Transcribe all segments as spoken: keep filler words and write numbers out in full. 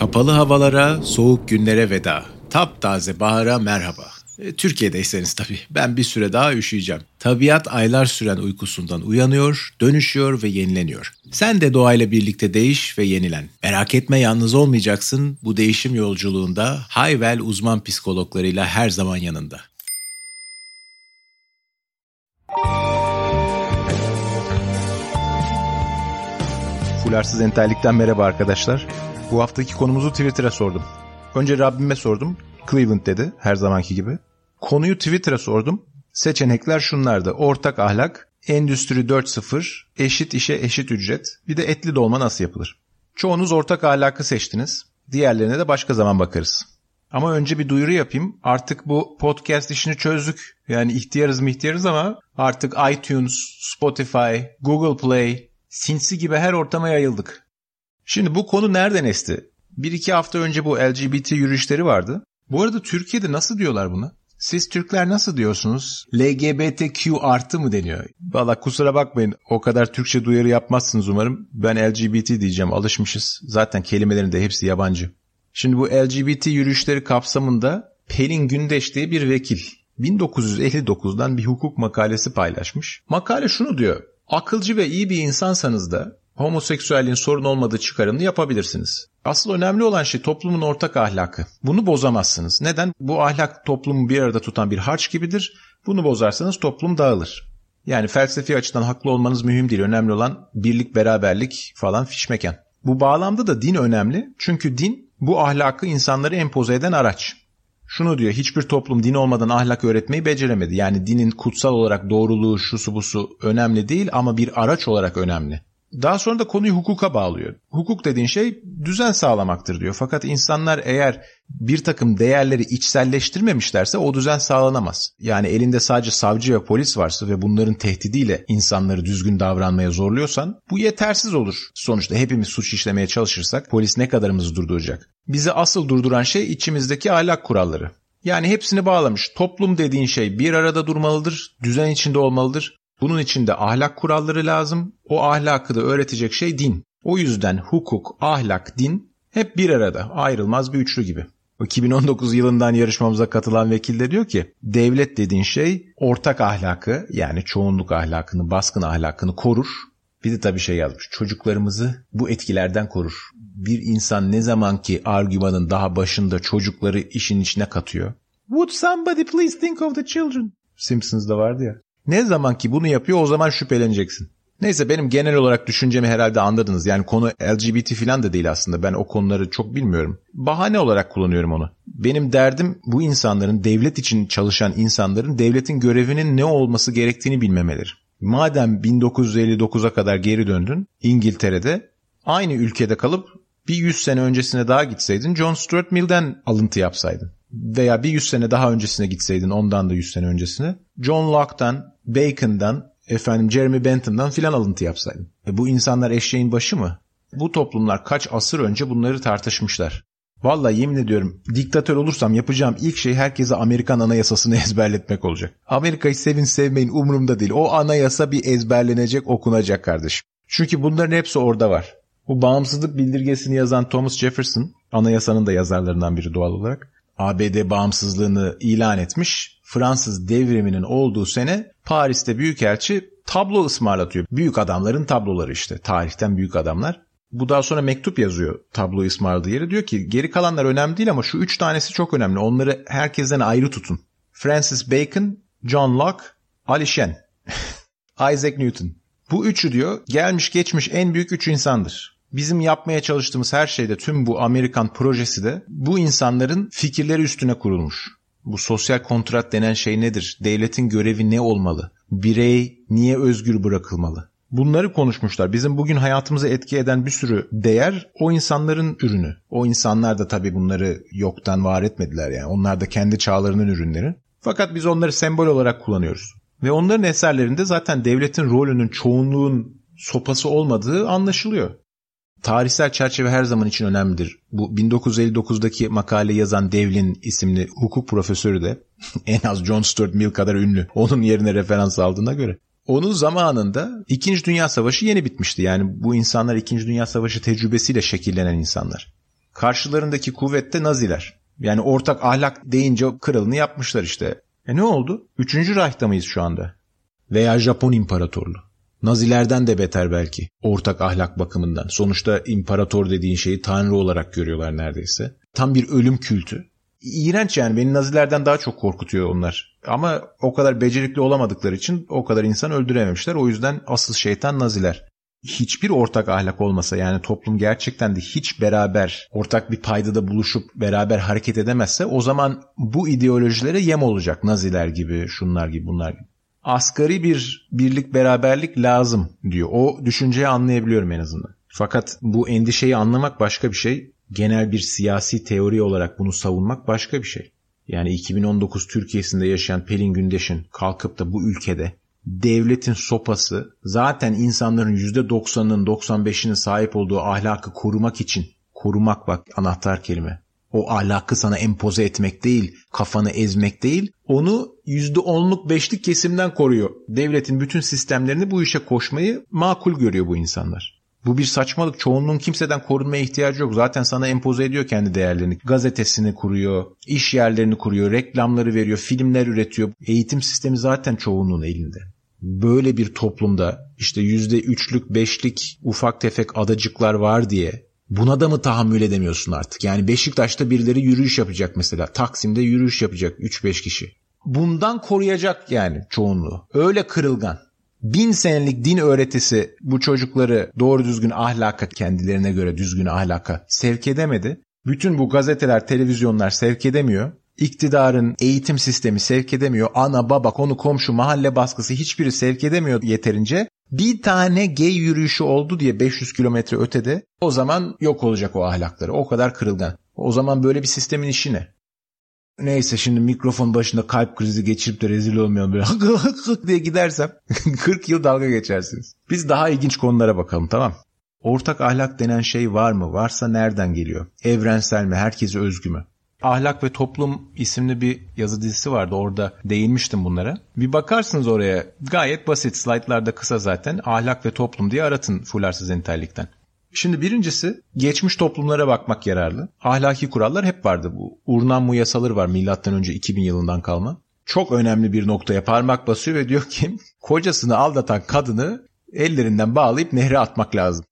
Kapalı havalara, soğuk günlere veda. Taptaze bahara merhaba. E, Türkiye'deyseniz tabii. Ben bir süre daha üşüyeceğim. Tabiat aylar süren uykusundan uyanıyor, dönüşüyor ve yenileniyor. Sen de doğayla birlikte değiş ve yenilen. Merak etme, yalnız olmayacaksın. Bu değişim yolculuğunda Hayvel uzman psikologlarıyla her zaman yanında. Fularsız Entellik'ten merhaba arkadaşlar. Bu haftaki konumuzu Twitter'a sordum. Önce Rabbime sordum. Cleveland dedi her zamanki gibi. Konuyu Twitter'a sordum. Seçenekler şunlardı. Ortak ahlak, Endüstri dört nokta sıfır, eşit işe eşit ücret, bir de etli dolma nasıl yapılır? Çoğunuz ortak ahlakı seçtiniz. Diğerlerine de başka zaman bakarız. Ama önce bir duyuru yapayım. Artık bu podcast işini çözdük. Yani ihtiyarız mı ihtiyarız ama artık iTunes, Spotify, Google Play, sinsi gibi her ortama yayıldık. Şimdi bu konu nereden esti? Bir iki hafta önce bu L G B T yürüyüşleri vardı. Bu arada Türkiye'de nasıl diyorlar buna? Siz Türkler nasıl diyorsunuz? L G B T Q artı mı deniyor? Valla kusura bakmayın, o kadar Türkçe duyarı yapmazsınız umarım. Ben L G B T diyeceğim, alışmışız. Zaten kelimelerin de hepsi yabancı. Şimdi bu L G B T yürüyüşleri kapsamında Pelin Gündeş diye bir vekil bin dokuz yüz elli dokuzdan bir hukuk makalesi paylaşmış. Makale şunu diyor: akılcı ve iyi bir insansanız da homoseksüelliğin sorun olmadığı çıkarımını yapabilirsiniz. Asıl önemli olan şey toplumun ortak ahlakı. Bunu bozamazsınız. Neden? Bu ahlak toplumu bir arada tutan bir harç gibidir. Bunu bozarsanız toplum dağılır. Yani felsefi açıdan haklı olmanız mühim değil. Önemli olan birlik, beraberlik falan fişmeken. Bu bağlamda da din önemli. Çünkü din bu ahlakı insanlara empoze eden araç. Şunu diyor: hiçbir toplum din olmadan ahlak öğretmeyi beceremedi. Yani dinin kutsal olarak doğruluğu, şusu busu önemli değil ama bir araç olarak önemli. Daha sonra da konuyu hukuka bağlıyor. Hukuk dediğin şey düzen sağlamaktır diyor. Fakat insanlar eğer bir takım değerleri içselleştirmemişlerse o düzen sağlanamaz. Yani elinde sadece savcı ve polis varsa ve bunların tehdidiyle insanları düzgün davranmaya zorluyorsan bu yetersiz olur. Sonuçta hepimiz suç işlemeye çalışırsak polis ne kadarımızı durduracak? Bizi asıl durduran şey içimizdeki ahlak kuralları. Yani hepsini bağlamış. Toplum dediğin şey bir arada durmalıdır, düzen içinde olmalıdır. Bunun için de ahlak kuralları lazım. O ahlakı da öğretecek şey din. O yüzden hukuk, ahlak, din hep bir arada, ayrılmaz bir üçlü gibi. iki bin on dokuz yılından yarışmamıza katılan vekil de diyor ki, devlet dediğin şey ortak ahlakı, yani çoğunluk ahlakını, baskın ahlakını korur. Bir de tabii şey yazmış: çocuklarımızı bu etkilerden korur. Bir insan ne zaman ki argümanın daha başında çocukları işin içine katıyor. Would somebody please think of the children? Simpsons'da vardı ya. Ne zaman ki bunu yapıyor o zaman şüpheleneceksin. Neyse, benim genel olarak düşüncemi herhalde anladınız. Yani konu L G B T falan da değil aslında. Ben o konuları çok bilmiyorum. Bahane olarak kullanıyorum onu. Benim derdim bu insanların, devlet için çalışan insanların devletin görevinin ne olması gerektiğini bilmemeleri. Madem bin dokuz yüz elli dokuza kadar geri döndün İngiltere'de, aynı ülkede kalıp bir yüz sene öncesine daha gitseydin John Stuart Mill'den alıntı yapsaydın. Veya bir yüz sene daha öncesine gitseydin, ondan da yüz sene öncesine John Locke'dan, Bacon'dan, efendim Jeremy Bentham'dan filan alıntı yapsaydın. E bu insanlar eşeğin başı mı? Bu toplumlar kaç asır önce bunları tartışmışlar. Vallahi yemin ediyorum, diktatör olursam yapacağım ilk şey herkese Amerikan Anayasasını ezberletmek olacak. Amerika'yı sevin sevmeyin umurumda değil. O anayasa bir ezberlenecek, okunacak kardeşim. Çünkü bunların hepsi orada var. Bu bağımsızlık bildirgesini yazan Thomas Jefferson, anayasanın da yazarlarından biri doğal olarak, A B D bağımsızlığını ilan etmiş. Fransız devriminin olduğu sene Paris'te büyükelçi tablo ısmarlatıyor. Büyük adamların tabloları işte. Tarihten büyük adamlar. Bu daha sonra mektup yazıyor tablo ısmarladığı yere. Diyor ki geri kalanlar önemli değil ama şu üç tanesi çok önemli. Onları herkesten ayrı tutun. Francis Bacon, John Locke, Ali Shen, Isaac Newton. Bu üçü diyor gelmiş geçmiş en büyük üç insandır. Bizim yapmaya çalıştığımız her şeyde, tüm bu Amerikan projesi de bu insanların fikirleri üstüne kurulmuş. Bu sosyal kontrat denen şey nedir? Devletin görevi ne olmalı? Birey niye özgür bırakılmalı? Bunları konuşmuşlar. Bizim bugün hayatımıza etki eden bir sürü değer o insanların ürünü. O insanlar da tabii bunları yoktan var etmediler yani. Onlar da kendi çağlarının ürünleri. Fakat biz onları sembol olarak kullanıyoruz. Ve onların eserlerinde zaten devletin rolünün çoğunluğun sopası olmadığı anlaşılıyor. Tarihsel çerçeve her zaman için önemlidir. Bu bin dokuz yüz elli dokuzdaki makale yazan Devlin isimli hukuk profesörü de en az John Stuart Mill kadar ünlü. Onun yerine referans aldığına göre. Onun zamanında İkinci Dünya Savaşı yeni bitmişti. Yani bu insanlar İkinci Dünya Savaşı tecrübesiyle şekillenen insanlar. Karşılarındaki kuvvette Naziler. Yani ortak ahlak deyince kralını yapmışlar işte. E ne oldu? Üçüncü Reich'ta mıyız şu anda? Veya Japon İmparatorluğu. Nazilerden de beter belki ortak ahlak bakımından. Sonuçta imparator dediğin şeyi tanrı olarak görüyorlar neredeyse. Tam bir ölüm kültü. İğrenç yani, beni Nazilerden daha çok korkutuyor onlar. Ama o kadar becerikli olamadıkları için o kadar insan öldürememişler. O yüzden asıl şeytan Naziler. Hiçbir ortak ahlak olmasa, yani toplum gerçekten de hiç beraber ortak bir paydada buluşup beraber hareket edemezse, o zaman bu ideolojilere yem olacak. Naziler gibi, şunlar gibi, bunlar gibi. Asgari bir birlik, beraberlik lazım diyor. O düşünceyi anlayabiliyorum en azından. Fakat bu endişeyi anlamak başka bir şey. Genel bir siyasi teori olarak bunu savunmak başka bir şey. Yani iki bin on dokuz Türkiye'sinde yaşayan Pelin Gündeş'in kalkıp da bu ülkede devletin sopası zaten insanların yüzde doksanının doksan beşinin sahip olduğu ahlakı korumak için, korumak bak anahtar kelime. O ahlakı sana empoze etmek değil, kafanı ezmek değil, onu yüzde onluk beşlik kesimden koruyor. Devletin bütün sistemlerini bu işe koşmayı makul görüyor bu insanlar. Bu bir saçmalık. Çoğunluğun kimseden korunmaya ihtiyacı yok. Zaten sana empoze ediyor kendi değerlerini. Gazetesini kuruyor, iş yerlerini kuruyor, reklamları veriyor, filmler üretiyor. Eğitim sistemi zaten çoğunluğun elinde. Böyle bir toplumda işte yüzde üçlük, beşlik ufak tefek adacıklar var diye buna da mı tahammül edemiyorsun artık? Yani Beşiktaş'ta birileri yürüyüş yapacak mesela. Taksim'de yürüyüş yapacak üç beş kişi. Bundan koruyacak yani çoğunluğu. Öyle kırılgan. Bin senelik din öğretisi bu çocukları doğru düzgün ahlaka, kendilerine göre düzgün ahlaka sevk edemedi. Bütün bu gazeteler, televizyonlar sevk edemiyor. İktidarın eğitim sistemi sevk edemiyor. Ana, baba, konu, komşu, mahalle baskısı hiçbiri sevk edemiyor yeterince. Bir tane gay yürüyüşü oldu diye beş yüz kilometre ötede, o zaman yok olacak o ahlakları. O kadar kırılgan. O zaman böyle bir sistemin işi ne? Neyse, şimdi mikrofon başında kalp krizi geçirip de rezil olmayalım, böyle hık hık hık diye gidersem kırk yıl dalga geçersiniz. Biz daha ilginç konulara bakalım, tamam. Ortak ahlak denen şey var mı? Varsa nereden geliyor? Evrensel mi? Herkese özgü mü? Ahlak ve Toplum isimli bir yazı dizisi vardı. Orada değinmiştim bunlara. Bir bakarsınız oraya. Gayet basit. Slaytlarda kısa zaten. Ahlak ve Toplum diye aratın Fularsız Entellik'ten. Şimdi birincisi, geçmiş toplumlara bakmak yararlı. Ahlaki kurallar hep vardı. Bu Urnammu yasaları var, milattan önce iki bin yılından kalma. Çok önemli bir noktaya parmak basıyor ve diyor ki kocasını aldatan kadını ellerinden bağlayıp nehre atmak lazım.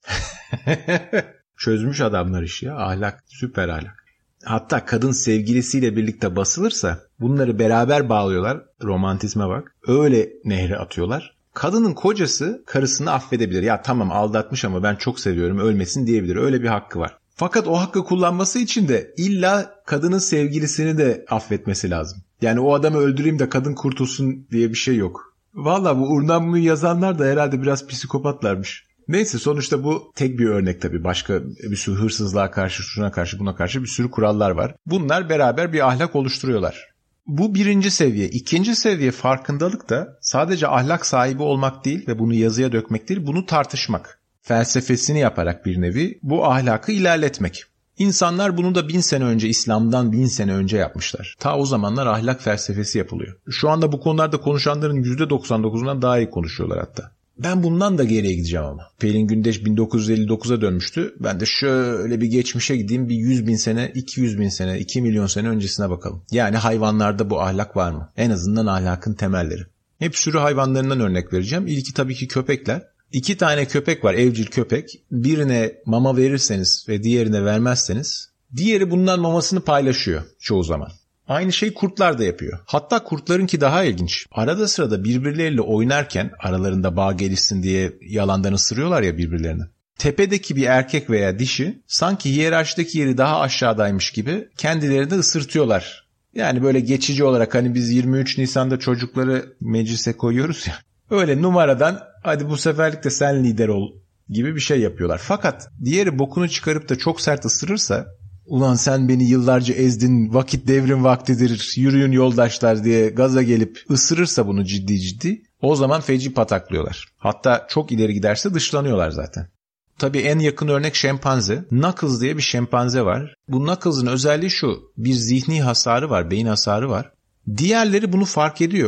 Çözmüş adamlar işi ya. Ahlak, süper ahlak. Hatta kadın sevgilisiyle birlikte basılırsa bunları beraber bağlıyorlar. Romantizme bak. Öyle nehre atıyorlar. Kadının kocası karısını affedebilir. Ya tamam aldatmış ama ben çok seviyorum, ölmesin diyebilir. Öyle bir hakkı var. Fakat o hakkı kullanması için de illa kadının sevgilisini de affetmesi lazım. Yani o adamı öldüreyim de kadın kurtulsun diye bir şey yok. Valla bu Urnammu'yu yazanlar da herhalde biraz psikopatlarmış. Neyse, sonuçta bu tek bir örnek tabii. Başka bir sürü hırsızlığa karşı, şuna karşı, buna karşı bir sürü kurallar var. Bunlar beraber bir ahlak oluşturuyorlar. Bu birinci seviye. İkinci seviye farkındalık da sadece ahlak sahibi olmak değil ve bunu yazıya dökmek değil, bunu tartışmak. Felsefesini yaparak bir nevi bu ahlakı ilerletmek. İnsanlar bunu da bin sene önce, İslam'dan bin sene önce yapmışlar. Ta o zamanlar ahlak felsefesi yapılıyor. Şu anda bu konularda konuşanların yüzde doksan dokuzundan daha iyi konuşuyorlar hatta. Ben bundan da geriye gideceğim ama. Pelin Gündeş bin dokuz yüz elli dokuza dönmüştü. Ben de şöyle bir geçmişe gideyim, bir yüz bin sene, iki yüz bin sene, iki milyon sene öncesine bakalım. Yani hayvanlarda bu ahlak var mı? En azından ahlakın temelleri. Hep sürü hayvanlarından örnek vereceğim. İlki tabii ki köpekler. İki tane köpek var, evcil köpek. Birine mama verirseniz ve diğerine vermezseniz, diğeri bundan mamasını paylaşıyor çoğu zaman. Aynı şey kurtlar da yapıyor. Hatta kurtlarınki daha ilginç. Arada sırada birbirleriyle oynarken, aralarında bağ gelişsin diye yalandan ısırıyorlar ya birbirlerini. Tepedeki bir erkek veya dişi sanki hiyerarşideki yeri daha aşağıdaymış gibi kendilerini de ısırtıyorlar. Yani böyle geçici olarak, hani biz yirmi üç Nisan'da çocukları meclise koyuyoruz ya. Öyle numaradan hadi bu seferlik de sen lider ol gibi bir şey yapıyorlar. Fakat diğeri bokunu çıkarıp da çok sert ısırırsa, ulan sen beni yıllarca ezdin, vakit devrim vaktidir, yürüyün yoldaşlar diye gaza gelip ısırırsa bunu ciddi ciddi, o zaman feci pataklıyorlar. Hatta çok ileri giderse dışlanıyorlar zaten. Tabii en yakın örnek şempanze. Knuckles diye bir şempanze var. Bu Knuckles'ın özelliği şu: bir zihni hasarı var, beyin hasarı var. Diğerleri bunu fark ediyor.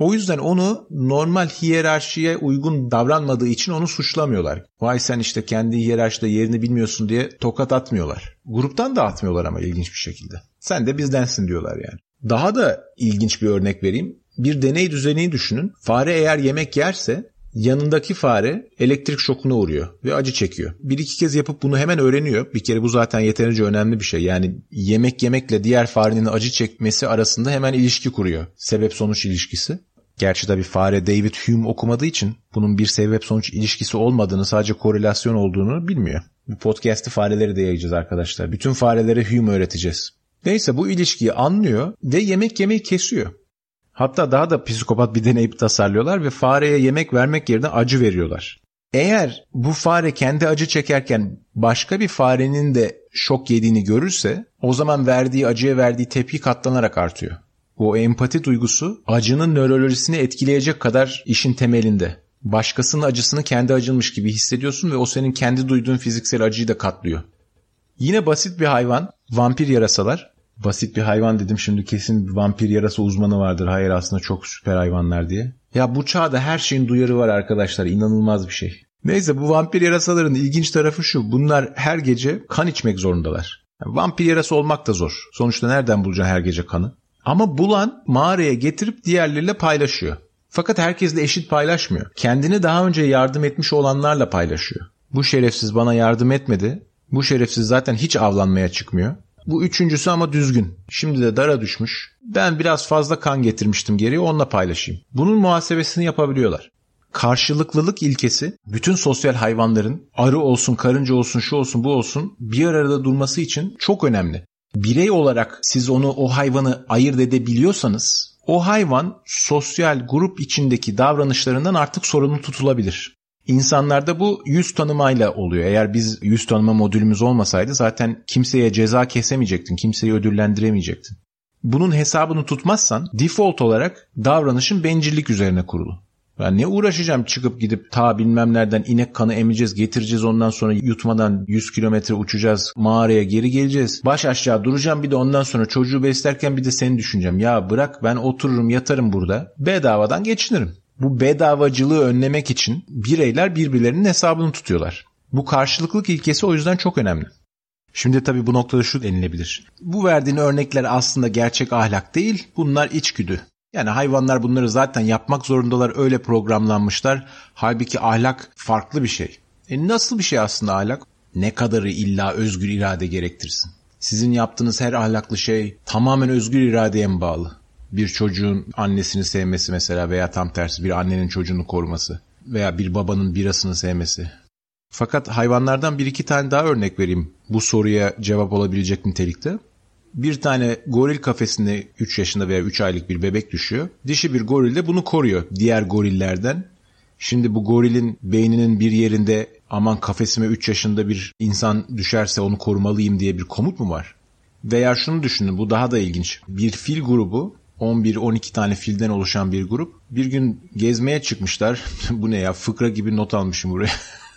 O yüzden onu normal hiyerarşiye uygun davranmadığı için onu suçlamıyorlar. Vay sen işte kendi hiyerarşide yerini bilmiyorsun diye tokat atmıyorlar. Gruptan da atmıyorlar ama ilginç bir şekilde. Sen de bizdensin diyorlar yani. Daha da ilginç bir örnek vereyim. Bir deney düzenini düşünün. Fare eğer yemek yerse yanındaki fare elektrik şokuna uğruyor ve acı çekiyor. Bir iki kez yapıp bunu hemen öğreniyor. Bir kere bu zaten yeterince önemli bir şey. Yani yemek yemekle diğer farenin acı çekmesi arasında hemen ilişki kuruyor. Sebep-sonuç ilişkisi. Gerçi tabii fare David Hume okumadığı için bunun bir sebep-sonuç ilişkisi olmadığını, sadece korelasyon olduğunu bilmiyor. Bu podcast'ı farelere de yayacağız arkadaşlar. Bütün farelere Hume öğreteceğiz. Neyse bu ilişkiyi anlıyor ve yemek yemeyi kesiyor. Hatta daha da psikopat bir deney tasarlıyorlar ve fareye yemek vermek yerine acı veriyorlar. Eğer bu fare kendi acı çekerken başka bir farenin de şok yediğini görürse o zaman verdiği acıya verdiği tepki katlanarak artıyor. O empati duygusu acının nörolojisini etkileyecek kadar işin temelinde. Başkasının acısını kendi acınmış gibi hissediyorsun ve o senin kendi duyduğun fiziksel acıyı da katlıyor. Yine basit bir hayvan, vampir yarasalar. Basit bir hayvan dedim, şimdi kesin bir vampir yarasa uzmanı vardır. Hayır, aslında çok süper hayvanlar diye. Ya bu çağda her şeyin duyarı var arkadaşlar, inanılmaz bir şey. Neyse, bu vampir yarasaların ilginç tarafı şu: bunlar her gece kan içmek zorundalar. Yani vampir yarası olmak da zor. Sonuçta nereden bulacaksın her gece kanı? Ama bulan mağaraya getirip diğerleriyle paylaşıyor. Fakat herkesle eşit paylaşmıyor. Kendini daha önce yardım etmiş olanlarla paylaşıyor. Bu şerefsiz bana yardım etmedi. Bu şerefsiz zaten hiç avlanmaya çıkmıyor. Bu üçüncüsü ama düzgün. Şimdi de dara düşmüş. Ben biraz fazla kan getirmiştim geriye, onunla paylaşayım. Bunun muhasebesini yapabiliyorlar. Karşılıklılık ilkesi bütün sosyal hayvanların, arı olsun, karınca olsun, şu olsun, bu olsun, bir arada durması için çok önemli. Birey olarak siz onu, o hayvanı ayırt edebiliyorsanız o hayvan sosyal grup içindeki davranışlarından artık sorumlu tutulabilir. İnsanlarda bu yüz tanımayla oluyor. Eğer biz yüz tanıma modülümüz olmasaydı zaten kimseye ceza kesemeyecektin, kimseyi ödüllendiremeyecektin. Bunun hesabını tutmazsan default olarak davranışın bencillik üzerine kurulu. Yani ne uğraşacağım çıkıp gidip ta bilmem nereden inek kanı emeceğiz, getireceğiz, ondan sonra yutmadan yüz kilometre uçacağız, mağaraya geri geleceğiz. Baş aşağı duracağım, bir de ondan sonra çocuğu beslerken bir de seni düşüneceğim. Ya bırak, ben otururum yatarım burada, bedavadan geçinirim. Bu bedavacılığı önlemek için bireyler birbirlerinin hesabını tutuyorlar. Bu karşılıklılık ilkesi o yüzden çok önemli. Şimdi tabii bu noktada şu denilebilir: bu verdiğin örnekler aslında gerçek ahlak değil, bunlar içgüdü. Yani hayvanlar bunları zaten yapmak zorundalar, öyle programlanmışlar. Halbuki ahlak farklı bir şey. E nasıl bir şey aslında ahlak? Ne kadarı illa özgür irade gerektirsin? Sizin yaptığınız her ahlaklı şey tamamen özgür iradeye mi bağlı? Bir çocuğun annesini sevmesi mesela, veya tam tersi bir annenin çocuğunu koruması, veya bir babanın birasını sevmesi. Fakat hayvanlardan bir iki tane daha örnek vereyim bu soruya cevap olabilecek nitelikte. Bir tane goril kafesine üç yaşında veya üç aylık bir bebek düşüyor. Dişi bir goril de bunu koruyor diğer gorillerden. Şimdi bu gorilin beyninin bir yerinde aman kafesime üç yaşında bir insan düşerse onu korumalıyım diye bir komut mu var? Veya şunu düşünün, bu daha da ilginç. Bir fil grubu, on bir on iki tane filden oluşan bir grup, bir gün gezmeye çıkmışlar. Bu ne ya, fıkra gibi not almışım buraya.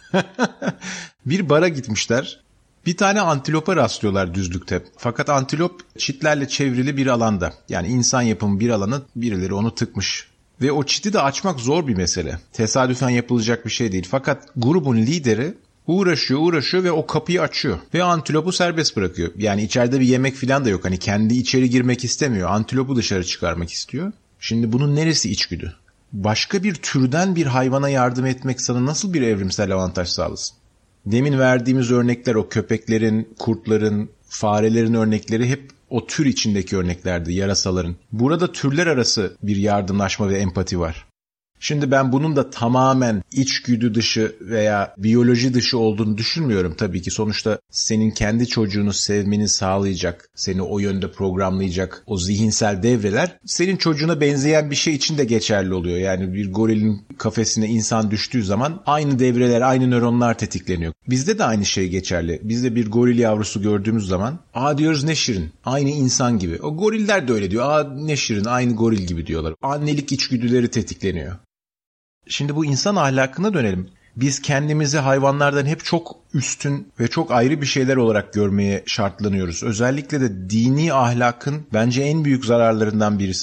Bir bara gitmişler. Bir tane antilopa rastlıyorlar düzlükte. Fakat antilop çitlerle çevrili bir alanda. Yani insan yapımı bir alana birileri onu tıkmış. Ve o çiti de açmak zor bir mesele. Tesadüfen yapılacak bir şey değil. Fakat grubun lideri uğraşıyor uğraşıyor ve o kapıyı açıyor. Ve antilopu serbest bırakıyor. Yani içeride bir yemek falan da yok. Hani kendi içeri girmek istemiyor. Antilopu dışarı çıkarmak istiyor. Şimdi bunun neresi içgüdü? Başka bir türden bir hayvana yardım etmek sana nasıl bir evrimsel avantaj sağlasın? Demin verdiğimiz örnekler, o köpeklerin, kurtların, farelerin örnekleri hep o tür içindeki örneklerdi, yarasaların. Burada türler arası bir yardımlaşma ve empati var. Şimdi ben bunun da tamamen içgüdü dışı veya biyoloji dışı olduğunu düşünmüyorum tabii ki. Sonuçta senin kendi çocuğunu sevmeni sağlayacak, seni o yönde programlayacak o zihinsel devreler senin çocuğuna benzeyen bir şey için de geçerli oluyor. Yani bir gorilin kafesine insan düştüğü zaman aynı devreler, aynı nöronlar tetikleniyor. Bizde de aynı şey geçerli. Biz de bir goril yavrusu gördüğümüz zaman aa diyoruz, ne şirin, aynı insan gibi. O goriller de öyle diyor, aa ne şirin, aynı goril gibi diyorlar. Annelik içgüdüleri tetikleniyor. Şimdi bu insan ahlakına dönelim. Biz kendimizi hayvanlardan hep çok üstün ve çok ayrı bir şeyler olarak görmeye şartlanıyoruz. Özellikle de dini ahlakın bence en büyük zararlarından birisi bu.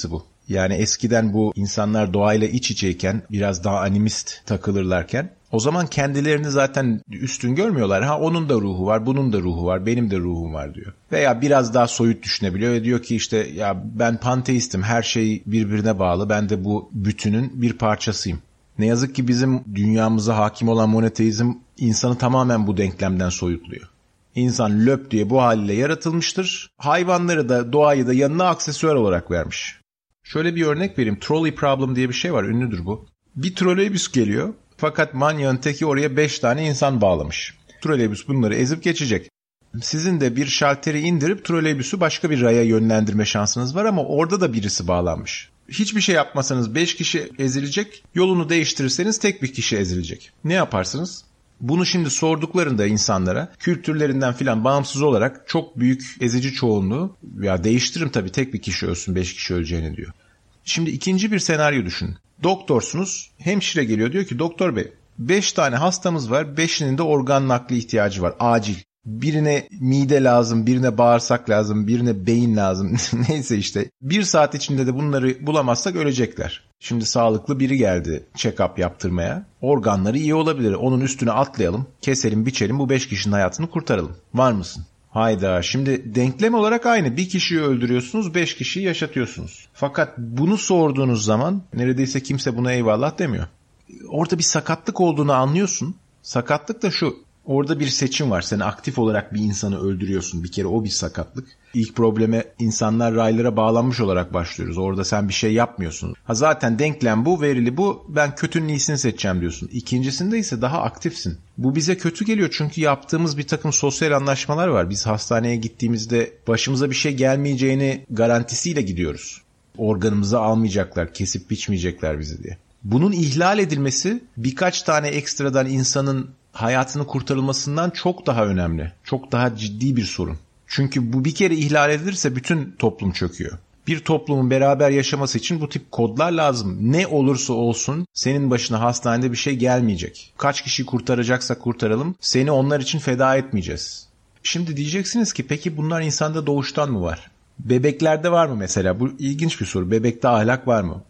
Yani eskiden bu insanlar doğayla iç içeyken, biraz daha animist takılırlarken, o zaman kendilerini zaten üstün görmüyorlar. Ha onun da ruhu var, bunun da ruhu var, benim de ruhum var diyor. Veya biraz daha soyut düşünebiliyor ve diyor ki işte ya ben panteistim, her şey birbirine bağlı, ben de bu bütünün bir parçasıyım. Ne yazık ki bizim dünyamıza hakim olan monoteizm insanı tamamen bu denklemden soyutluyor. İnsan löp diye bu haliyle yaratılmıştır. Hayvanları da doğayı da yanına aksesuar olarak vermiş. Şöyle bir örnek vereyim. Trolley problem diye bir şey var. Ünlüdür bu. Bir troleybüs geliyor. Fakat manyağın teki oraya beş tane insan bağlamış. Troleybüs bunları ezip geçecek. Sizin de bir şalteri indirip troleybüsü başka bir raya yönlendirme şansınız var ama orada da birisi bağlanmış. Hiçbir şey yapmasanız beş kişi ezilecek. Yolunu değiştirirseniz tek bir kişi ezilecek. Ne yaparsınız? Bunu şimdi sorduklarında insanlara kültürlerinden filan bağımsız olarak çok büyük ezici çoğunluğu ya değiştiririm tabii tek bir kişi ölsün beş kişi öleceğini diyor. Şimdi ikinci bir senaryo düşünün. Doktorsunuz, hemşire geliyor diyor ki doktor bey beş tane hastamız var, beşinin de organ nakli ihtiyacı var acil. Birine mide lazım, birine bağırsak lazım, birine beyin lazım neyse işte. Bir saat içinde de bunları bulamazsak ölecekler. Şimdi sağlıklı biri geldi check-up yaptırmaya. Organları iyi olabilir. Onun üstüne atlayalım, keselim, biçelim, bu beş kişinin hayatını kurtaralım. Var mısın? Hayda, şimdi denklem olarak aynı. Bir kişiyi öldürüyorsunuz, beş kişiyi yaşatıyorsunuz. Fakat bunu sorduğunuz zaman neredeyse kimse buna eyvallah demiyor. Orada bir sakatlık olduğunu anlıyorsun. Sakatlık da şu. Orada bir seçim var. Sen aktif olarak bir insanı öldürüyorsun. Bir kere o bir sakatlık. İlk probleme insanlar raylara bağlanmış olarak başlıyoruz. Orada sen bir şey yapmıyorsun. Ha zaten denklem bu, verili bu. Ben kötünün iyisini seçeceğim diyorsun. İkincisinde ise daha aktifsin. Bu bize kötü geliyor çünkü yaptığımız bir takım sosyal anlaşmalar var. Biz hastaneye gittiğimizde başımıza bir şey gelmeyeceğini garantisiyle gidiyoruz. Organımızı almayacaklar, kesip biçmeyecekler bizi diye. Bunun ihlal edilmesi birkaç tane ekstradan insanın hayatını kurtarılmasından çok daha önemli. Çok daha ciddi bir sorun. Çünkü bu bir kere ihlal edilirse bütün toplum çöküyor. Bir toplumun beraber yaşaması için bu tip kodlar lazım. Ne olursa olsun senin başına hastanede bir şey gelmeyecek. Kaç kişi kurtaracaksak kurtaralım, seni onlar için feda etmeyeceğiz. Şimdi diyeceksiniz ki peki bunlar insanda doğuştan mı var? Bebeklerde var mı mesela? Bu ilginç bir soru. Bebekte ahlak var mı?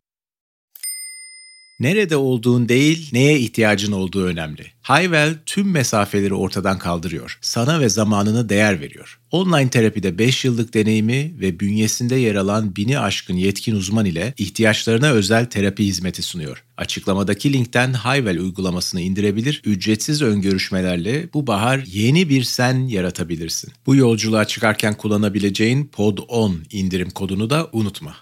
Nerede olduğun değil, neye ihtiyacın olduğu önemli. Hayvel tüm mesafeleri ortadan kaldırıyor. Sana ve zamanına değer veriyor. Online terapide beş yıllık deneyimi ve bünyesinde yer alan bini aşkın yetkin uzman ile ihtiyaçlarına özel terapi hizmeti sunuyor. Açıklamadaki linkten Hayvel uygulamasını indirebilir, ücretsiz ön görüşmelerle bu bahar yeni bir sen yaratabilirsin. Bu yolculuğa çıkarken kullanabileceğin pod on indirim kodunu da unutma.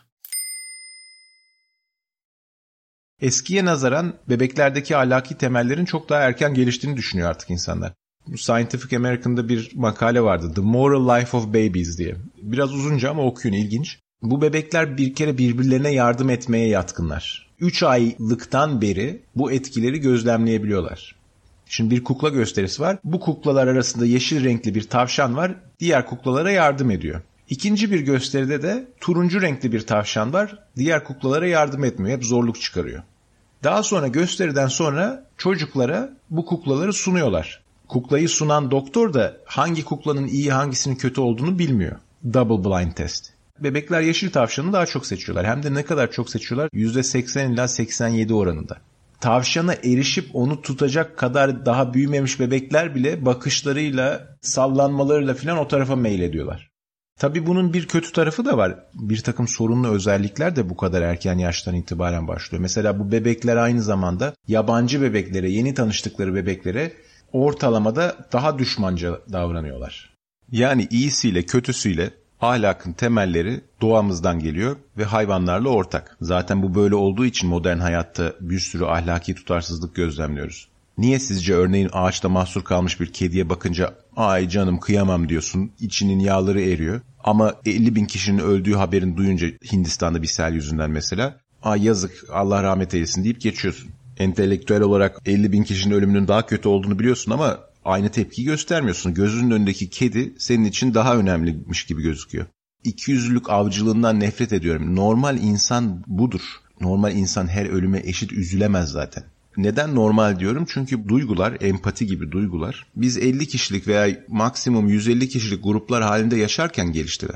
Eskiye nazaran bebeklerdeki ahlaki temellerin çok daha erken geliştiğini düşünüyor artık insanlar. Scientific American'da bir makale vardı. The Moral Life of Babies diye. Biraz uzunca ama okuyun, ilginç. Bu bebekler bir kere birbirlerine yardım etmeye yatkınlar. üç aylıktan beri bu etkileri gözlemleyebiliyorlar. Şimdi bir kukla gösterisi var. Bu kuklalar arasında yeşil renkli bir tavşan var. Diğer kuklalara yardım ediyor. İkinci bir gösteride de turuncu renkli bir tavşan var. Diğer kuklalara yardım etmiyor. Hep zorluk çıkarıyor. Daha sonra gösteriden sonra çocuklara bu kuklaları sunuyorlar. Kuklayı sunan doktor da hangi kuklanın iyi hangisinin kötü olduğunu bilmiyor. Double blind test. Bebekler yeşil tavşanı daha çok seçiyorlar. Hem de ne kadar çok seçiyorlar? yüzde seksen ila seksen yedi oranında. Tavşana erişip onu tutacak kadar daha büyümemiş bebekler bile bakışlarıyla, sallanmalarıyla filan o tarafa meylediyorlar. Tabii bunun bir kötü tarafı da var. Bir takım sorunlu özellikler de bu kadar erken yaştan itibaren başlıyor. Mesela bu bebekler aynı zamanda yabancı bebeklere, yeni tanıştıkları bebeklere ortalamada daha düşmanca davranıyorlar. Yani iyisiyle kötüsüyle ahlakın temelleri doğamızdan geliyor ve hayvanlarla ortak. Zaten bu böyle olduğu için modern hayatta bir sürü ahlaki tutarsızlık gözlemliyoruz. Niye sizce örneğin ağaçta mahsur kalmış bir kediye bakınca ay canım kıyamam diyorsun, içinin yağları eriyor. Ama elli bin kişinin öldüğü haberini duyunca Hindistan'da bir sel yüzünden mesela ay yazık Allah rahmet eylesin deyip geçiyorsun. Entelektüel olarak elli bin kişinin ölümünün daha kötü olduğunu biliyorsun ama aynı tepkiyi göstermiyorsun. Gözünün önündeki kedi senin için daha önemliymiş gibi gözüküyor. İkiyüzlülük avcılığından nefret ediyorum. Normal insan budur. Normal insan her ölüme eşit üzülemez zaten. Neden normal diyorum? Çünkü duygular, empati gibi duygular biz elli kişilik veya maksimum yüz elli kişilik gruplar halinde yaşarken geliştiler.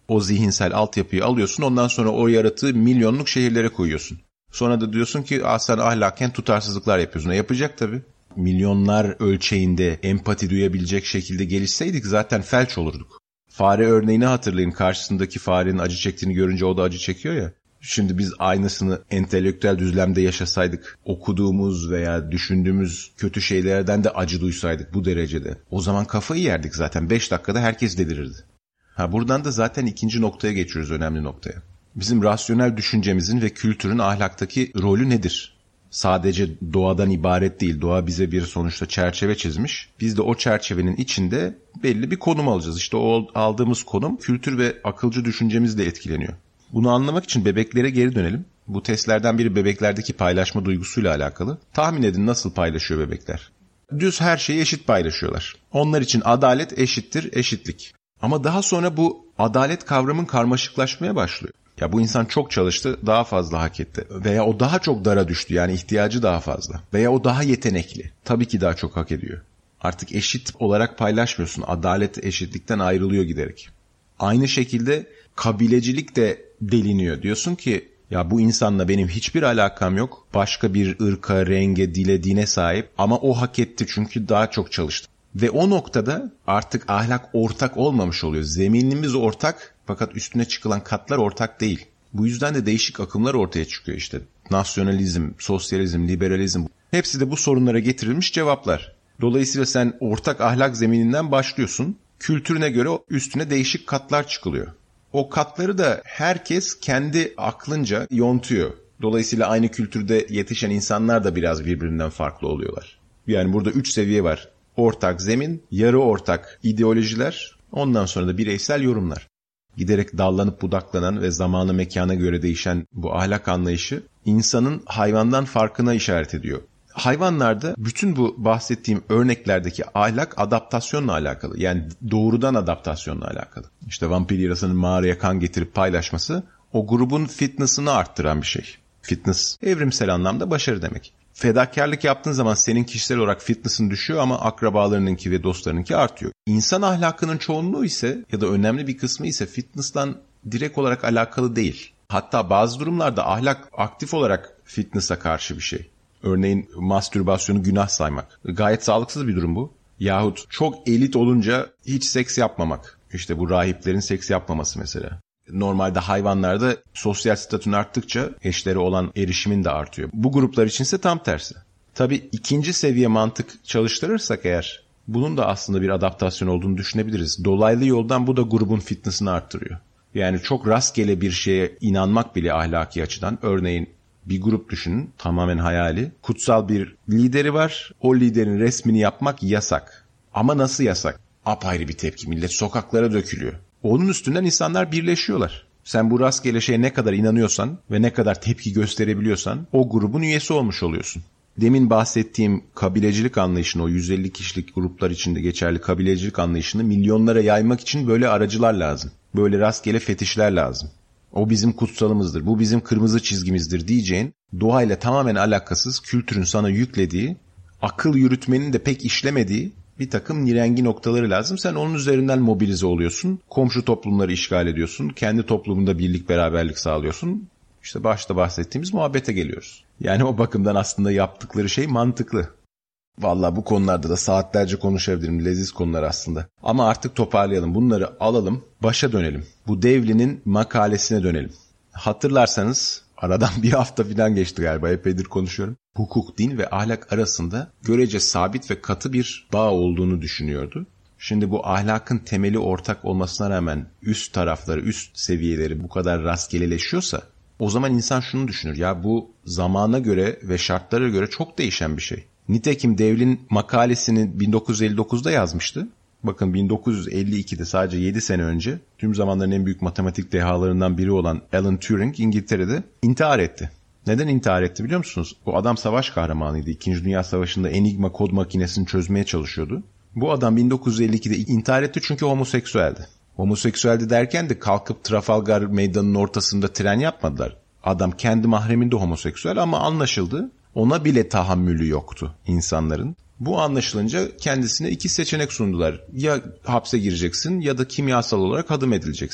O zihinsel altyapıyı alıyorsun, ondan sonra o yaratığı milyonluk şehirlere koyuyorsun. Sonra da diyorsun ki ah sen ahlaken tutarsızlıklar yapıyorsun. E yapacak tabii. Milyonlar ölçeğinde empati duyabilecek şekilde gelişseydik zaten felç olurduk. Fare örneğini hatırlayın. Karşısındaki farenin acı çektiğini görünce o da acı çekiyor ya. Şimdi biz aynısını entelektüel düzlemde yaşasaydık, okuduğumuz veya düşündüğümüz kötü şeylerden de acı duysaydık bu derecede, o zaman kafayı yerdik zaten. beş dakikada herkes delirirdi. Ha, buradan da zaten ikinci noktaya geçiyoruz, önemli noktaya. Bizim rasyonel düşüncemizin ve kültürün ahlaktaki rolü nedir? Sadece doğadan ibaret değil. Doğa bize bir sonuçta çerçeve çizmiş. Biz de o çerçevenin içinde belli bir konum alacağız. İşte o aldığımız konum kültür ve akılcı düşüncemizle etkileniyor. Bunu anlamak için bebeklere geri dönelim. Bu testlerden biri bebeklerdeki paylaşma duygusuyla alakalı. Tahmin edin nasıl paylaşıyor bebekler? Düz her şeyi eşit paylaşıyorlar. Onlar için adalet eşittir eşitlik. Ama daha sonra bu adalet kavramın karmaşıklaşmaya başlıyor. Ya bu insan çok çalıştı, daha fazla hak etti. Veya o daha çok dara düştü, yani ihtiyacı daha fazla. Veya o daha yetenekli. Tabii ki daha çok hak ediyor. Artık eşit olarak paylaşmıyorsun. Adalet eşitlikten ayrılıyor giderek. Aynı şekilde kabilecilik de deliniyor. Diyorsun ki ya bu insanla benim hiçbir alakam yok. Başka bir ırka, renge, dile, dine sahip ama o hak etti çünkü daha çok çalıştı. Ve o noktada artık ahlak ortak olmamış oluyor. Zeminimiz ortak fakat üstüne çıkılan katlar ortak değil. Bu yüzden de değişik akımlar ortaya çıkıyor işte. Nasyonalizm, sosyalizm, liberalizm. Hepsi de bu sorunlara getirilmiş cevaplar. Dolayısıyla sen ortak ahlak zemininden başlıyorsun. Kültürüne göre üstüne değişik katlar çıkılıyor. O katları da herkes kendi aklınca yontuyor. Dolayısıyla aynı kültürde yetişen insanlar da biraz birbirinden farklı oluyorlar. Yani burada üç seviye var. Ortak zemin, yarı ortak ideolojiler, ondan sonra da bireysel yorumlar. Giderek dallanıp budaklanan ve zamanı mekana göre değişen bu ahlak anlayışı insanın hayvandan farkına işaret ediyor. Hayvanlarda bütün bu bahsettiğim örneklerdeki ahlak adaptasyonla alakalı. Yani doğrudan adaptasyonla alakalı. İşte vampir yarasının mağaraya kan getirip paylaşması o grubun fitness'ını arttıran bir şey. Fitness evrimsel anlamda başarı demek. Fedakarlık yaptığın zaman senin kişisel olarak fitness'ın düşüyor ama akrabalarınınki ve dostlarınınki artıyor. İnsan ahlakının çoğunluğu ise ya da önemli bir kısmı ise fitness'tan direkt olarak alakalı değil. Hatta bazı durumlarda ahlak aktif olarak fitness'a karşı bir şey. Örneğin mastürbasyonu günah saymak. Gayet sağlıksız bir durum bu. Yahut çok elit olunca hiç seks yapmamak. İşte bu rahiplerin seks yapmaması mesela. Normalde hayvanlarda sosyal statün arttıkça eşleri olan erişimin de artıyor. Bu gruplar içinse tam tersi. Tabii ikinci seviye mantık çalıştırırsak eğer bunun da aslında bir adaptasyon olduğunu düşünebiliriz. Dolaylı yoldan bu da grubun fitness'ını arttırıyor. Yani çok rastgele bir şeye inanmak bile ahlaki açıdan, örneğin bir grup düşünün, tamamen hayali. Kutsal bir lideri var. O liderin resmini yapmak yasak. Ama nasıl yasak? Apayrı bir tepki. Millet sokaklara dökülüyor. Onun üstünden insanlar birleşiyorlar. Sen bu rastgele şeye ne kadar inanıyorsan ve ne kadar tepki gösterebiliyorsan o grubun üyesi olmuş oluyorsun. Demin bahsettiğim kabilecilik anlayışını, o yüz elli kişilik gruplar içinde geçerli kabilecilik anlayışını milyonlara yaymak için böyle aracılar lazım. Böyle rastgele fetişler lazım. O bizim kutsalımızdır, bu bizim kırmızı çizgimizdir diyeceğin, doğayla tamamen alakasız, kültürün sana yüklediği, akıl yürütmenin de pek işlemediği bir takım nirengi noktaları lazım. Sen onun üzerinden mobilize oluyorsun, komşu toplumları işgal ediyorsun, kendi toplumunda birlik beraberlik sağlıyorsun. İşte başta bahsettiğimiz muhabbete geliyoruz. Yani o bakımdan aslında yaptıkları şey mantıklı. Vallahi bu konularda da saatlerce konuşabilirim. Leziz konular aslında. Ama artık toparlayalım. Bunları alalım, başa dönelim. Bu Devlin'in makalesine dönelim. Hatırlarsanız aradan bir hafta falan geçti galiba. Epeydir konuşuyorum. Hukuk, din ve ahlak arasında görece sabit ve katı bir bağ olduğunu düşünüyordu. Şimdi bu ahlakın temeli ortak olmasına rağmen üst tarafları, üst seviyeleri bu kadar rastgeleleşiyorsa o zaman insan şunu düşünür. Ya bu zamana göre ve şartlara göre çok değişen bir şey. Nitekim Devlin makalesini bin dokuz yüz elli dokuzda yazmıştı. Bakın bin dokuz yüz elli ikide sadece yedi sene önce tüm zamanların en büyük matematik dehalarından biri olan Alan Turing İngiltere'de intihar etti. Neden intihar etti biliyor musunuz? Bu adam savaş kahramanıydı. İkinci Dünya Savaşı'nda Enigma kod makinesini çözmeye çalışıyordu. Bu adam bin dokuz yüz elli ikide intihar etti çünkü homoseksüeldi. Homoseksüeldi derken de kalkıp Trafalgar Meydanı'nın ortasında tren yapmadılar. Adam kendi mahreminde homoseksüel ama anlaşıldı. Ona bile tahammülü yoktu insanların. Bu anlaşılınca kendisine iki seçenek sundular. Ya hapse gireceksin ya da kimyasal olarak hadım edileceksin.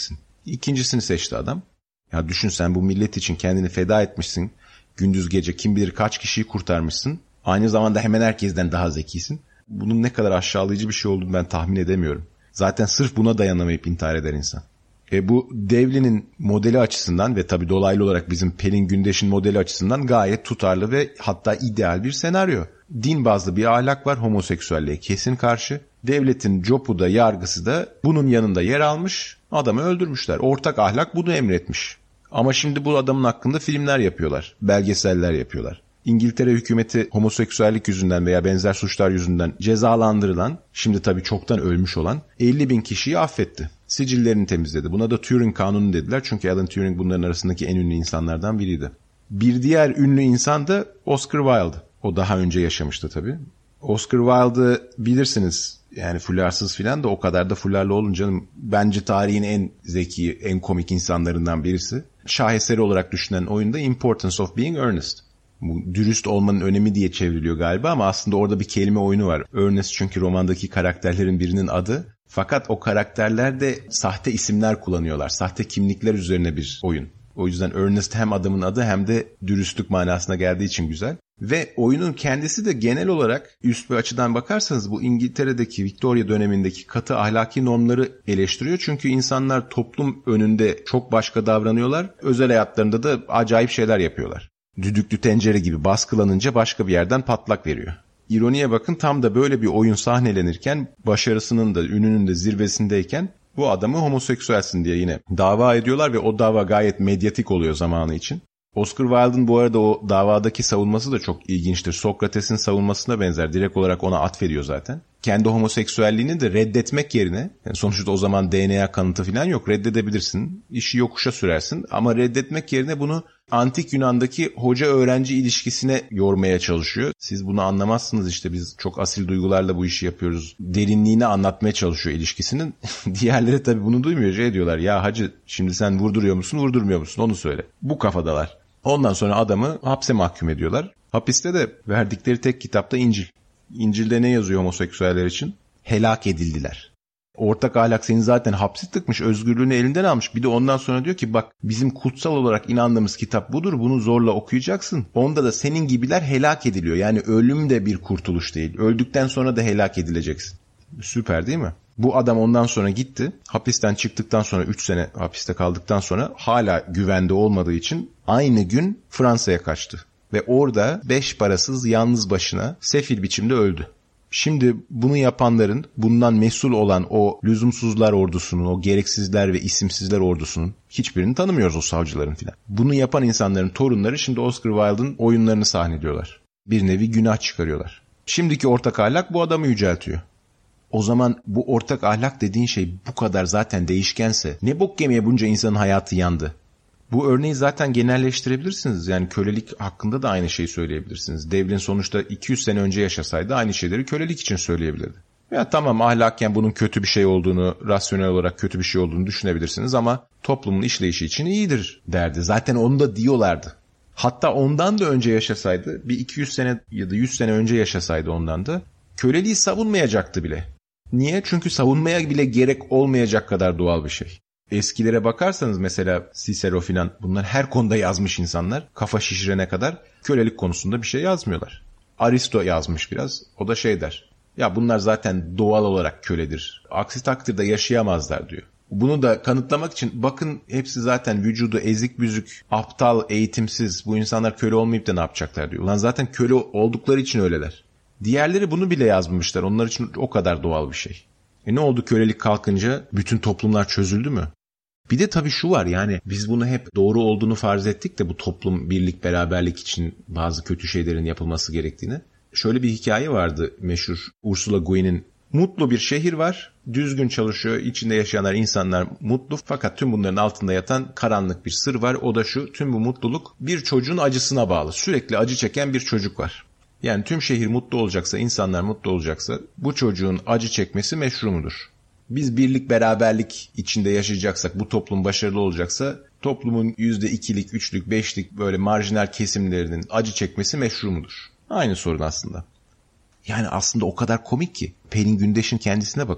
İkincisini seçti adam. Ya düşün, sen bu millet için kendini feda etmişsin. Gündüz gece kim bilir kaç kişiyi kurtarmışsın. Aynı zamanda hemen herkesten daha zekisin. Bunun ne kadar aşağılayıcı bir şey olduğunu ben tahmin edemiyorum. Zaten sırf buna dayanamayıp intihar eder insan. E bu Devlin'in modeli açısından ve tabii dolaylı olarak bizim Pelin Gündeş'in modeli açısından gayet tutarlı ve hatta ideal bir senaryo. Din bazlı bir ahlak var homoseksüelliğe kesin karşı. Devletin copu da yargısı da bunun yanında yer almış, adamı öldürmüşler. Ortak ahlak bunu emretmiş. Ama şimdi bu adamın hakkında filmler yapıyorlar, belgeseller yapıyorlar. İngiltere hükümeti homoseksüellik yüzünden veya benzer suçlar yüzünden cezalandırılan, şimdi tabii çoktan ölmüş olan elli bin kişiyi affetti. Sicillerini temizledi. Buna da Turing kanunu dediler çünkü Alan Turing bunların arasındaki en ünlü insanlardan biriydi. Bir diğer ünlü insan da Oscar Wilde. O daha önce yaşamıştı tabii. Oscar Wilde'ı bilirsiniz. Yani fullarsız filan da o kadar da fullarlı olunca bence tarihin en zeki, en komik insanlarından birisi. Şaheseri olarak düşünen oyunda Importance of Being Earnest. Bu dürüst olmanın önemi diye çevriliyor galiba ama aslında orada bir kelime oyunu var. Earnest çünkü romandaki karakterlerin birinin adı. Fakat o karakterler de sahte isimler kullanıyorlar. Sahte kimlikler üzerine bir oyun. O yüzden Earnest hem adamın adı hem de dürüstlük manasına geldiği için güzel. Ve oyunun kendisi de genel olarak üst bir açıdan bakarsanız bu İngiltere'deki Victoria dönemindeki katı ahlaki normları eleştiriyor. Çünkü insanlar toplum önünde çok başka davranıyorlar. Özel hayatlarında da acayip şeyler yapıyorlar. Düdüklü tencere gibi baskılanınca başka bir yerden patlak veriyor. İroniye bakın, tam da böyle bir oyun sahnelenirken, başarısının da ününün de zirvesindeyken bu adamı homoseksüelsin diye yine dava ediyorlar ve o dava gayet medyatik oluyor zamanı için. Oscar Wilde'ın bu arada o davadaki savunması da çok ilginçtir. Sokrates'in savunmasına benzer. Direkt olarak ona atfediyor zaten. Kendi homoseksüelliğini de reddetmek yerine, yani sonuçta o zaman D N A kanıtı falan yok, reddedebilirsin, işi yokuşa sürersin ama reddetmek yerine bunu antik Yunan'daki hoca-öğrenci ilişkisine yormaya çalışıyor. Siz bunu anlamazsınız işte, biz çok asil duygularla bu işi yapıyoruz. Derinliğini anlatmaya çalışıyor ilişkisinin. Diğerleri tabii bunu duymuyor. Şey diyorlar, ya hacı şimdi sen vurduruyor musun vurdurmuyor musun onu söyle. Bu kafadalar. Ondan sonra adamı hapse mahkum ediyorlar. Hapiste de verdikleri tek kitap da İncil. İncil'de ne yazıyor homoseksüeller için? Helak edildiler. Ortak ahlak seni zaten hapse tıkmış, özgürlüğünü elinden almış. Bir de ondan sonra diyor ki bak, bizim kutsal olarak inandığımız kitap budur, bunu zorla okuyacaksın. Onda da senin gibiler helak ediliyor. Yani ölüm de bir kurtuluş değil. Öldükten sonra da helak edileceksin. Süper değil mi? Bu adam ondan sonra gitti. Hapisten çıktıktan sonra üç sene hapiste kaldıktan sonra hala güvende olmadığı için aynı gün Fransa'ya kaçtı. Ve orada beş parasız yalnız başına sefil biçimde öldü. Şimdi bunu yapanların, bundan mesul olan o lüzumsuzlar ordusunun, o gereksizler ve isimsizler ordusunun hiçbirini tanımıyoruz, o savcıların filan. Bunu yapan insanların torunları şimdi Oscar Wilde'ın oyunlarını sahneliyorlar. Bir nevi günah çıkarıyorlar. Şimdiki ortak ahlak bu adamı yüceltiyor. O zaman bu ortak ahlak dediğin şey bu kadar zaten değişkense ne bok yemeye bunca insanın hayatı yandı? Bu örneği zaten genelleştirebilirsiniz. Yani kölelik hakkında da aynı şeyi söyleyebilirsiniz. Devlin sonuçta iki yüz sene önce yaşasaydı aynı şeyleri kölelik için söyleyebilirdi. Ya tamam, ahlaken bunun kötü bir şey olduğunu, rasyonel olarak kötü bir şey olduğunu düşünebilirsiniz ama toplumun işleyişi için iyidir derdi. Zaten onu da diyorlardı. Hatta ondan da önce yaşasaydı, bir iki yüz sene ya da yüz sene önce yaşasaydı ondan da köleliği savunmayacaktı bile. Niye? Çünkü savunmaya bile gerek olmayacak kadar doğal bir şey. Eskilere bakarsanız mesela Cicero filan, bunlar her konuda yazmış insanlar. Kafa şişirene kadar kölelik konusunda bir şey yazmıyorlar. Aristo yazmış biraz. O da şey der. Ya bunlar zaten doğal olarak köledir. Aksi takdirde yaşayamazlar diyor. Bunu da kanıtlamak için bakın, hepsi zaten vücudu ezik büzük, aptal, eğitimsiz. Bu insanlar köle olmayıp da ne yapacaklar diyor. Ulan zaten köle oldukları için öyleler. Diğerleri bunu bile yazmamışlar. Onlar için o kadar doğal bir şey. E ne oldu, kölelik kalkınca bütün toplumlar çözüldü mü? Bir de tabii şu var, yani biz bunu hep doğru olduğunu farz ettik de bu toplum birlik beraberlik için bazı kötü şeylerin yapılması gerektiğini. Şöyle bir hikaye vardı meşhur Ursula Guin'in. Mutlu bir şehir var, düzgün çalışıyor, içinde yaşayanlar, insanlar mutlu, fakat tüm bunların altında yatan karanlık bir sır var. O da şu: tüm bu mutluluk bir çocuğun acısına bağlı. Sürekli acı çeken bir çocuk var. Yani tüm şehir mutlu olacaksa, insanlar mutlu olacaksa bu çocuğun acı çekmesi meşru mudur? Biz birlik beraberlik içinde yaşayacaksak, bu toplum başarılı olacaksa toplumun yüzde ikilik, üçlük, beşlik böyle marjinal kesimlerinin acı çekmesi meşru mudur? Aynı sorun aslında. Yani aslında o kadar komik ki. Pelin Gündeş'in kendisine bakın.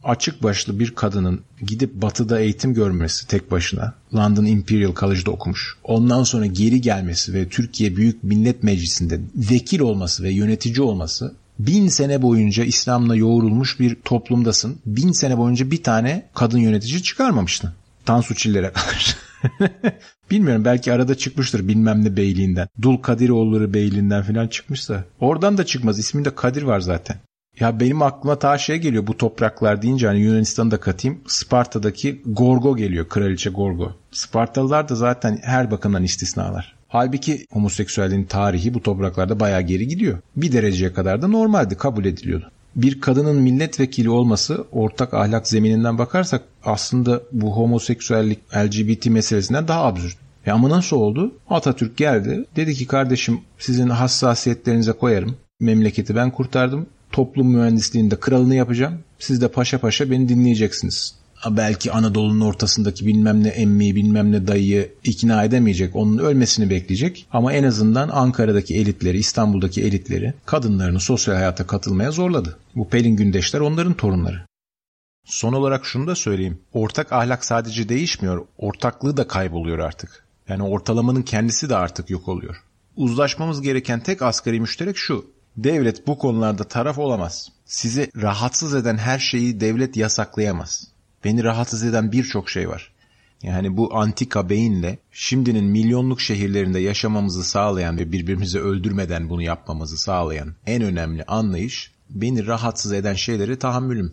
açık başlı bir kadının gidip batıda eğitim görmesi tek başına, London Imperial College'da okumuş, ondan sonra geri gelmesi ve Türkiye Büyük Millet Meclisi'nde vekil olması ve yönetici olması, bin sene boyunca İslam'la yoğrulmuş bir toplumdasın. Bin sene boyunca bir tane kadın yönetici çıkarmamıştın. Tansu Çiller'e karşı. Bilmiyorum, belki arada çıkmıştır bilmem ne beyliğinden. Dul Kadiroğulları beyliğinden falan çıkmışsa. Oradan da çıkmaz. İsminde Kadir var zaten. Ya benim aklıma ta şey geliyor, bu topraklar deyince hani Yunanistan'ı da katayım. Sparta'daki Gorgo geliyor. Kraliçe Gorgo. Spartalılar da zaten her bakımdan istisnalar. Halbuki homoseksüelliğin tarihi bu topraklarda bayağı geri gidiyor. Bir dereceye kadar da normaldi, kabul ediliyordu. Bir kadının milletvekili olması, ortak ahlak zemininden bakarsak aslında bu homoseksüellik, L G B T meselesinden daha absürt. E ama nasıl oldu? Atatürk geldi, dedi ki kardeşim sizin hassasiyetlerinize koyarım, memleketi ben kurtardım, toplum mühendisliğinde kralını yapacağım, siz de paşa paşa beni dinleyeceksiniz. Belki Anadolu'nun ortasındaki bilmem ne emmiyi bilmem ne dayıyı ikna edemeyecek, onun ölmesini bekleyecek ama en azından Ankara'daki elitleri, İstanbul'daki elitleri, kadınlarını sosyal hayata katılmaya zorladı. Bu Pelin Gündeşler onların torunları. Son olarak şunu da söyleyeyim, ortak ahlak sadece değişmiyor, ortaklığı da kayboluyor artık. Yani ortalamanın kendisi de artık yok oluyor. Uzlaşmamız gereken tek asgari müşterek şu: devlet bu konularda taraf olamaz. Sizi rahatsız eden her şeyi devlet yasaklayamaz. Beni rahatsız eden birçok şey var. Yani bu antika beyinle şimdinin milyonluk şehirlerinde yaşamamızı sağlayan ve birbirimizi öldürmeden bunu yapmamızı sağlayan en önemli anlayış, beni rahatsız eden şeylere tahammülüm.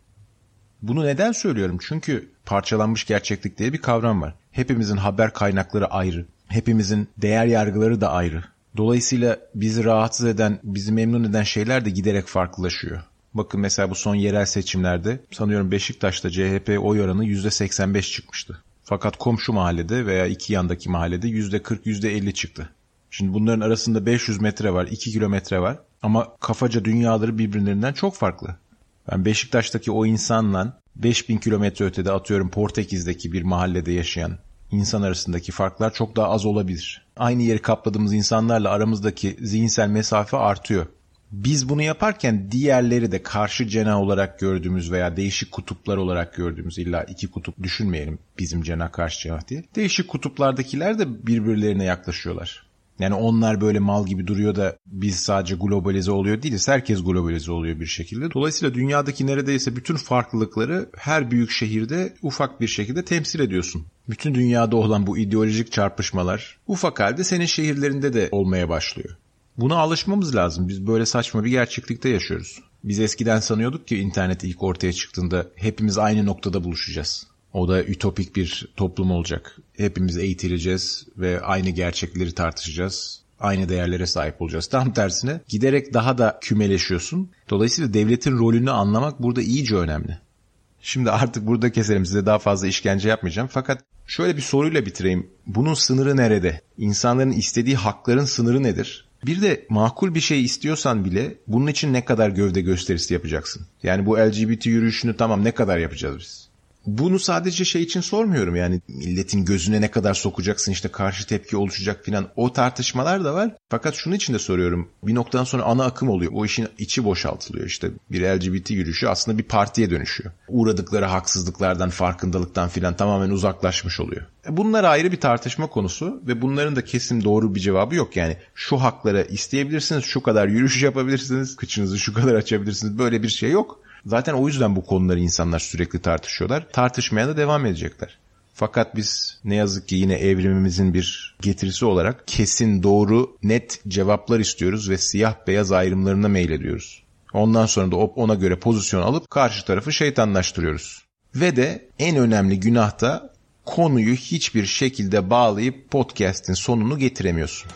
Bunu neden söylüyorum? Çünkü parçalanmış gerçeklik diye bir kavram var. Hepimizin haber kaynakları ayrı. Hepimizin değer yargıları da ayrı. Dolayısıyla bizi rahatsız eden, bizi memnun eden şeyler de giderek farklılaşıyor. Bakın mesela bu son yerel seçimlerde sanıyorum Beşiktaş'ta C H P oy oranı yüzde seksen beş çıkmıştı. Fakat komşu mahallede veya iki yandaki mahallede yüzde kırk yüzde elli çıktı. Şimdi bunların arasında beş yüz metre var, iki kilometre var ama kafaca dünyaları birbirlerinden çok farklı. Ben Beşiktaş'taki o insanla beş bin kilometre ötede atıyorum Portekiz'deki bir mahallede yaşayan insan arasındaki farklar çok daha az olabilir. Aynı yeri kapladığımız insanlarla aramızdaki zihinsel mesafe artıyor. Biz bunu yaparken diğerleri de karşı cenah olarak gördüğümüz veya değişik kutuplar olarak gördüğümüz, illa iki kutup düşünmeyelim bizim cenah karşı cenah diye. Değişik kutuplardakiler de birbirlerine yaklaşıyorlar. Yani onlar böyle mal gibi duruyor da biz sadece globalize oluyor değiliz. Herkes globalize oluyor bir şekilde. Dolayısıyla dünyadaki neredeyse bütün farklılıkları her büyük şehirde ufak bir şekilde temsil ediyorsun. Bütün dünyada olan bu ideolojik çarpışmalar ufak halde senin şehirlerinde de olmaya başlıyor. Buna alışmamız lazım. Biz böyle saçma bir gerçeklikte yaşıyoruz. Biz eskiden sanıyorduk ki internet ilk ortaya çıktığında hepimiz aynı noktada buluşacağız. O da ütopik bir toplum olacak. Hepimiz eğitileceğiz ve aynı gerçekleri tartışacağız. Aynı değerlere sahip olacağız. Tam tersine giderek daha da kümeleşiyorsun. Dolayısıyla devletin rolünü anlamak burada iyice önemli. Şimdi artık burada keselim, size daha fazla işkence yapmayacağım. Fakat şöyle bir soruyla bitireyim. Bunun sınırı nerede? İnsanların istediği hakların sınırı nedir? Bir de makul bir şey istiyorsan bile bunun için ne kadar gövde gösterisi yapacaksın? Yani bu L G B T yürüyüşünü tamam ne kadar yapacağız biz? Bunu sadece şey için sormuyorum, yani milletin gözüne ne kadar sokacaksın, işte karşı tepki oluşacak filan, o tartışmalar da var. Fakat şunun için de soruyorum, bir noktadan sonra ana akım oluyor, o işin içi boşaltılıyor, işte bir L G B T yürüyüşü aslında bir partiye dönüşüyor. Uğradıkları haksızlıklardan, farkındalıktan filan tamamen uzaklaşmış oluyor. Bunlar ayrı bir tartışma konusu ve bunların da kesin doğru bir cevabı yok. Yani şu hakları isteyebilirsiniz, şu kadar yürüyüş yapabilirsiniz, kıçınızı şu kadar açabilirsiniz, böyle bir şey yok. Zaten o yüzden bu konuları insanlar sürekli tartışıyorlar. Tartışmaya da devam edecekler. Fakat biz ne yazık ki yine evrimimizin bir getirisi olarak kesin, doğru, net cevaplar istiyoruz ve siyah beyaz ayrımlarına meylediyoruz. Ondan sonra da ona göre pozisyon alıp karşı tarafı şeytanlaştırıyoruz. Ve de en önemli günah da konuyu hiçbir şekilde bağlayıp podcast'in sonunu getiremiyorsun.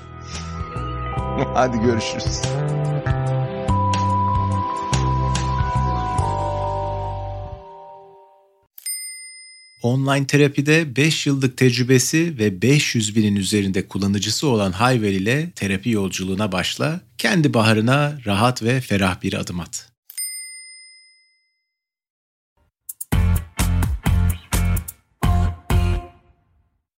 Hadi görüşürüz. Online terapide beş yıllık tecrübesi ve beş yüz binin üzerinde kullanıcısı olan Hayvel ile terapi yolculuğuna başla, kendi baharına rahat ve ferah bir adım at.